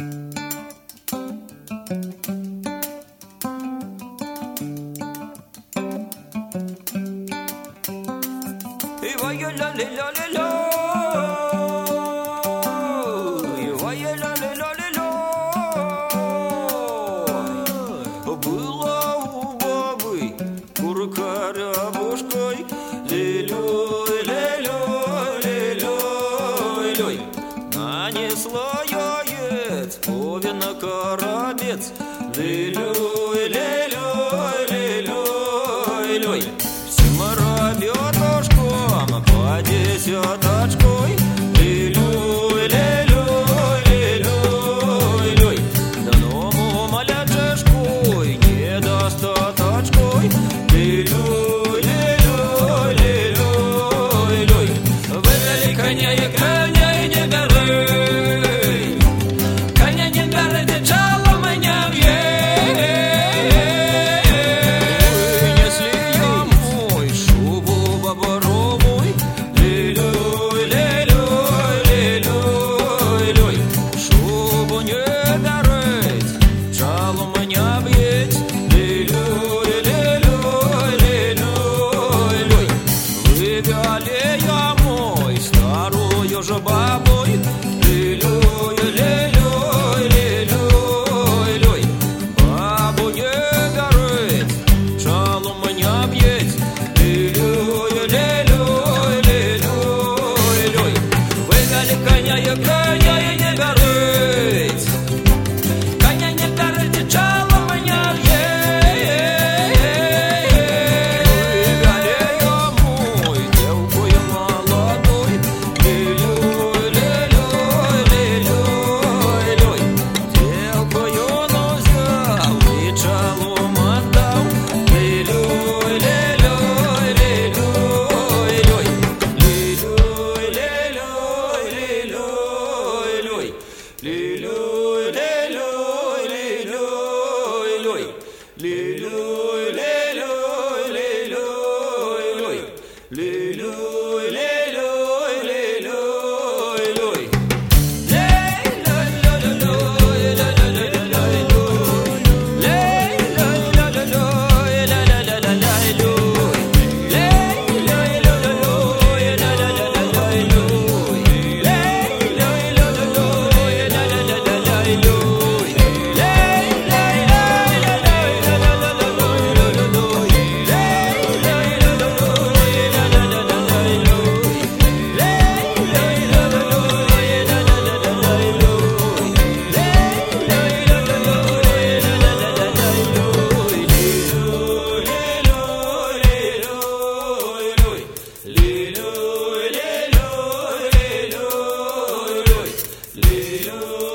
Была у бабы курка рябушкой, лилюй, лилюй, лилюй, лилюй. Нанесла яиц повинна коробец, лилюй, лилюй, лилюй, лилюй. Всем ребятушкам по десяточкой, лилюй, лилюй, лилюй, лилюй. Данному малятишку недостаточкой, лилюй, лилюй, лилюй, лилюй. Вывели коня и коня и не горы, коня не горы, дичала меня вынесли ямой шубу бобровой, лилюй, лилюй, лилюй, лилюй. Шубу не горыть, чалу меня бить, лилюй, лилюй, лилюй, лилюй. Вывели ямой старую же бабой, лилюй, лилюй, лилюй, лилюй. Бабу не горыть, чалу меня бить, лилюй, лилюй, лилюй, лилюй. Вывели коня и не горыть, коня не горыть, чалу меня бить. Вывели ямой девку молодой, лилюй, лилюй, лилюй, лилюй. Девку юну взял и чалу отдал, лилюй, лилюй, лилюй, лилюй. Лилюй, лилюй, лилюй, лилюй. Лилюй, лилюй, лилюй, лилюй. Лилюй, лилюй, лилюй, лилюй. Лилюй, лилюй, лилюй, лилюй. Lilluy, lilluy, lilluy, lilluy.